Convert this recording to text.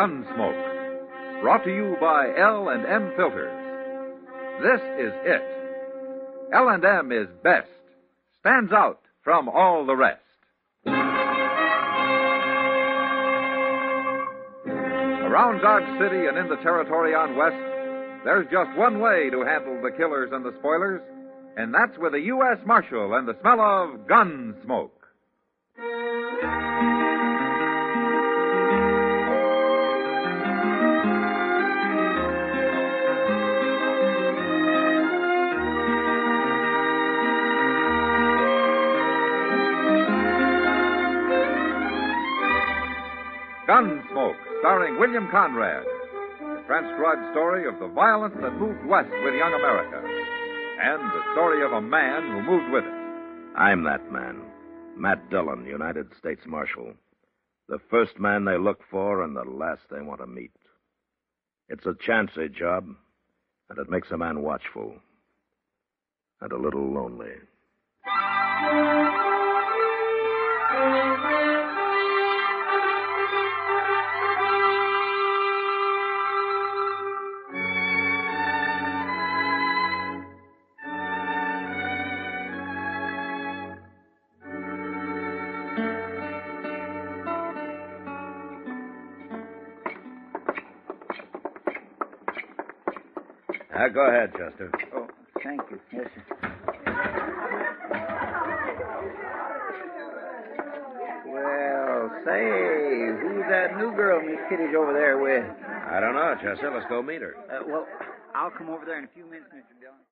Gunsmoke. Brought to you by L&M Filters. This is it. L&M is best. Stands out from all the rest. Around Dodge City and in the territory on West, there's just one way to handle the killers and the spoilers, and that's with a U.S. Marshal and the smell of Gunsmoke. Gunsmoke, starring William Conrad. The transcribed story of the violence that moved west with young America. And the story of a man who moved with it. I'm that man. Matt Dillon, United States Marshal. The first man they look for and the last they want to meet. It's a chancy job, and it makes a man watchful. And a little lonely. Go ahead, Chester. Oh, thank you. Yes, sir. Well, say, who's that new girl Miss Kitty's over there with? I don't know, Chester. Let's go meet her. Well, I'll come over there in a few minutes, Mr. Dillon.